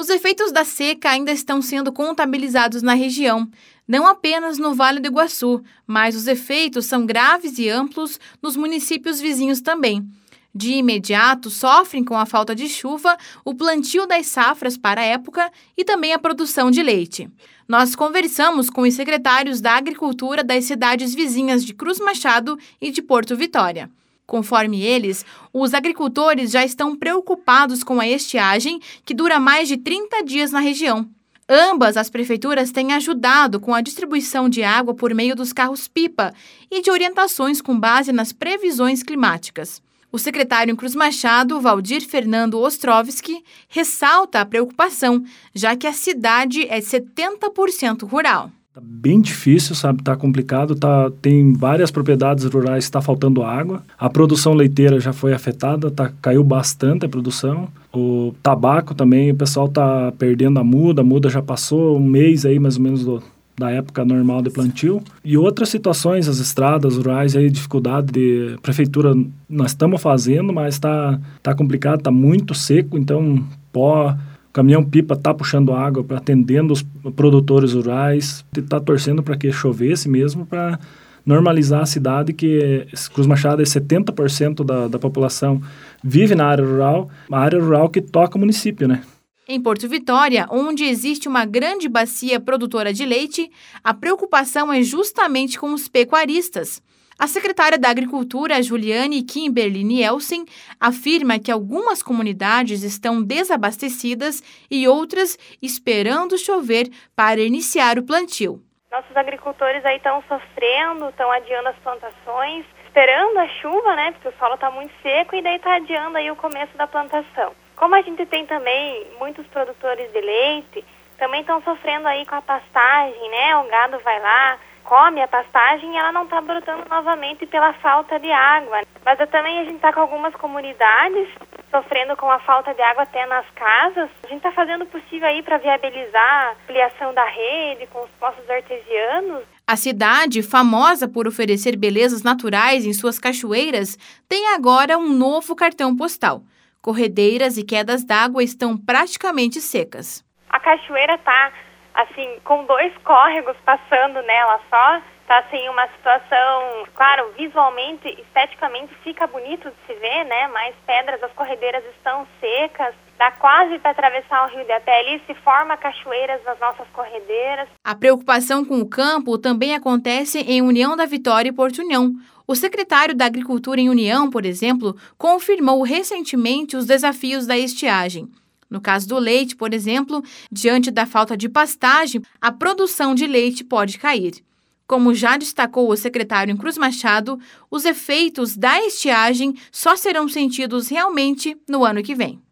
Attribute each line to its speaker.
Speaker 1: Os efeitos da seca ainda estão sendo contabilizados na região, não apenas no Vale do Iguaçu, mas os efeitos são graves e amplos nos municípios vizinhos também. De imediato, sofrem com a falta de chuva o plantio das safras para a época e também a produção de leite. Nós conversamos com os secretários da Agricultura das cidades vizinhas de Cruz Machado e de Porto Vitória. Conforme eles, os agricultores já estão preocupados com a estiagem, que dura mais de 30 dias na região. Ambas as prefeituras têm ajudado com a distribuição de água por meio dos carros-pipa e de orientações com base nas previsões climáticas. O secretário em Cruz Machado, Valdir Fernando Ostrovski, ressalta a preocupação, já que a cidade é 70% rural.
Speaker 2: Tá bem difícil, sabe? Tá complicado, tem várias propriedades rurais que está faltando água. A produção leiteira já foi afetada, caiu bastante a produção. O tabaco também, o pessoal tá perdendo a muda já passou um mês aí mais ou menos da época normal de plantio. E outras situações, as estradas rurais, aí, dificuldade de prefeitura, nós estamos fazendo, mas tá complicado, tá muito seco, então o caminhão-pipa está puxando água, atendendo os produtores rurais, está torcendo para que chovesse mesmo, para normalizar a cidade, que Cruz Machado é 70% da população vive na área rural, a área rural que toca o município, né?
Speaker 1: Em Porto Vitória, onde existe uma grande bacia produtora de leite, a preocupação é justamente com os pecuaristas. A secretária da Agricultura, Juliane Kimberly Nielsen, afirma que algumas comunidades estão desabastecidas e outras esperando chover para iniciar o plantio.
Speaker 3: Nossos agricultores aí estão sofrendo, estão adiando as plantações, esperando a chuva, né? Porque o solo está muito seco e daí está adiando aí o começo da plantação. Como a gente tem também muitos produtores de leite, também estão sofrendo aí com a pastagem, né? O gado vai lá, come a pastagem e ela não está brotando novamente pela falta de água. Mas também a gente está com algumas comunidades sofrendo com a falta de água até nas casas. A gente está fazendo o possível aí para viabilizar a ampliação da rede com os poços artesianos.
Speaker 1: A cidade, famosa por oferecer belezas naturais em suas cachoeiras, tem agora um novo cartão postal. Corredeiras e quedas d'água estão praticamente secas.
Speaker 3: A cachoeira está com 2 córregos passando nela só, tá uma situação, claro, visualmente, esteticamente fica bonito de se ver, né? Mais pedras, as corredeiras estão secas, dá quase para atravessar o rio de pé ali, se forma cachoeiras nas nossas corredeiras.
Speaker 1: A preocupação com o campo também acontece em União da Vitória e Porto União. O secretário da Agricultura em União, por exemplo, confirmou recentemente os desafios da estiagem. No caso do leite, por exemplo, diante da falta de pastagem, a produção de leite pode cair. Como já destacou o secretário em Cruz Machado, os efeitos da estiagem só serão sentidos realmente no ano que vem.